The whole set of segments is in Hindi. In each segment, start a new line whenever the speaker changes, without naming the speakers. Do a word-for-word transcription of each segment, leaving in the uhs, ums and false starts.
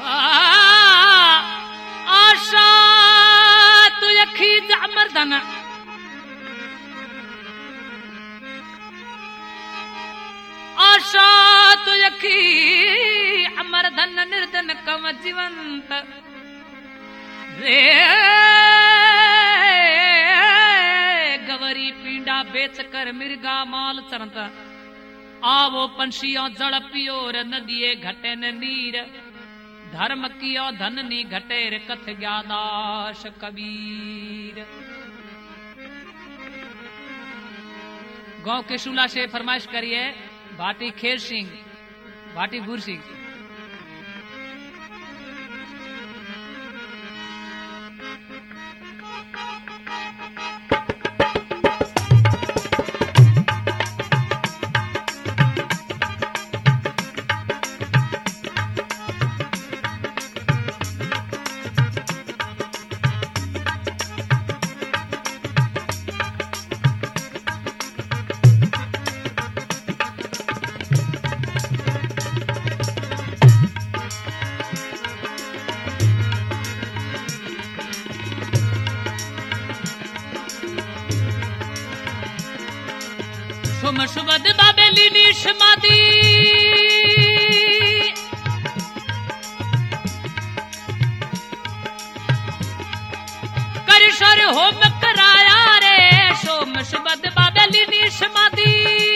आशा तु यखी मर्दन आशा तु यखी अमर धन निर्धन कम जीवंत रे गवरी पिंडा बेच कर मिर्गा माल चरंत आवो पंछियों जल पियो र नदिये घटे न नीर धर्म कियो धन नी घटे रे कथ ज्ञादाश कबीर। गांव के शूला से फरमाइश करिए भाटी खेर सिंह भाटी भूर सिंह। सुबद बाबेली निशमादी करिशर होम कराया रे सोम सुबद बाबेली निशमादी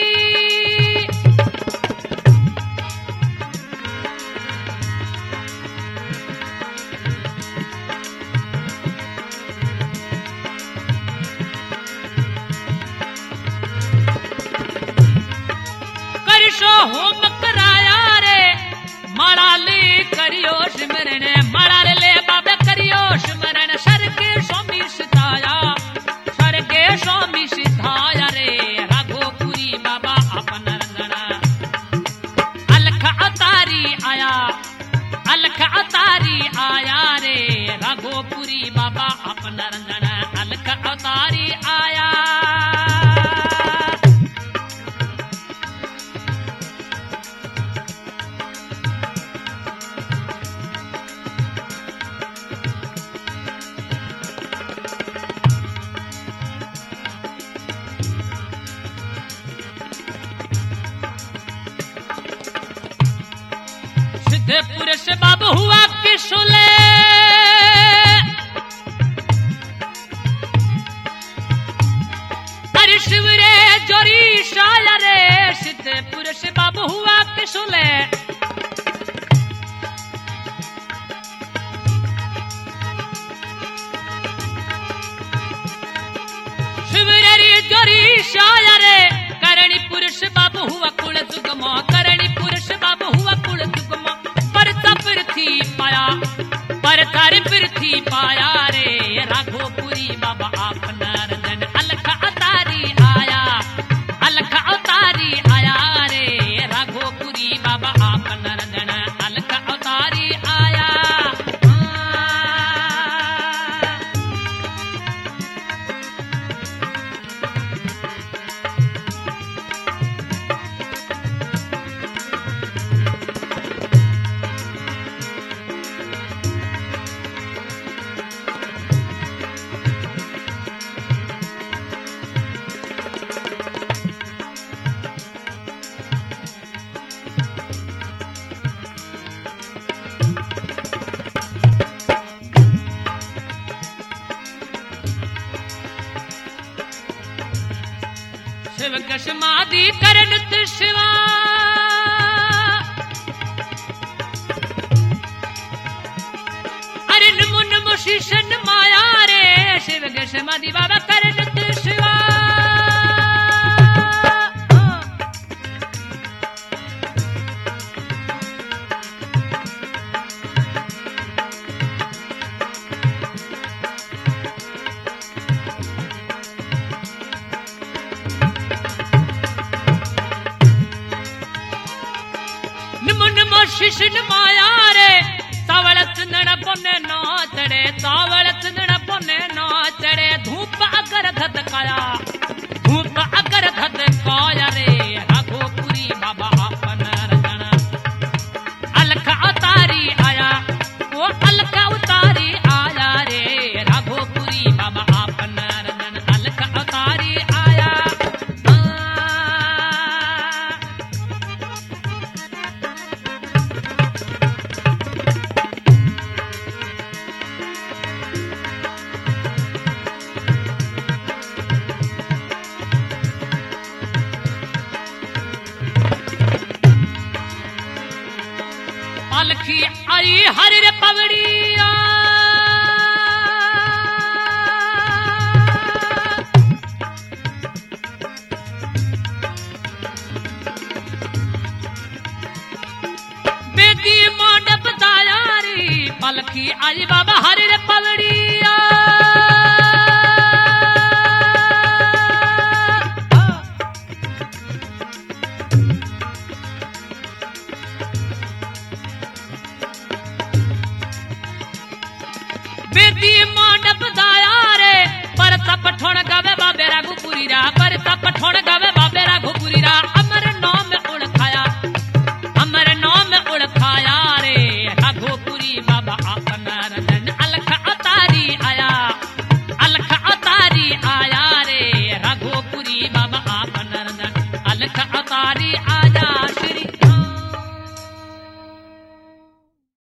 होम कराया रे माड़ाले करियो सिमरन माड़ाले ले बाबे करियो सिमरन सरगे स्वामी सिधाया सरगे स्वामी सिधाया रे राघोपुरी बाबा अपन रंगना अलख अतारी आया अलख अतारी आया रे राघोपुरी बाबा अपन रंगना अलख अतारी आया। पुरुष बाबू हुआ किशोले अरे शिवरे जोरी शायरे सिद्ध पुरुष बाबू हुआ किशोले शिवरे जोरी शायरे करणी पुरुष बाबू हुआ कुल जुगमो करणी पुरुष बाबू हुआ कुल जुगमो पृथ्वी पाया पर थारी पृथ्वी पाया रे राघोपुरी बाबा अपना रंजन अलख अतारी आया अलख अतारी आया रे राघोपुरी बाबा अपना रंजन अलख अतारी आया। शिव कशमादी करन शिवा अरे नमो नमो शीशन माया रे शिव कशमादी बाबा करन शिवा शिशन माया रे सावल चंदन पोने नो चढ़े सावल चंदन पोने नो चढ़े धूप अगर धधकाया धूप अगर धधकाया रे राघोपुरी बाबा अपन रंजना अलख अतारी आया पालखी आई हरि रे पवड़िया बेदी मंडप दायारी पालखी आई बाबा हरि रे पवड़िया बेदी मंडप दायारे पर तप ठोण गावे बाबे राघुपुरी रा पर तप ठोण गावे बाबे राघुपुरी रा अमर नाम उड़खाया अमर नाम उड़खाया रे राघुपुरी बाबा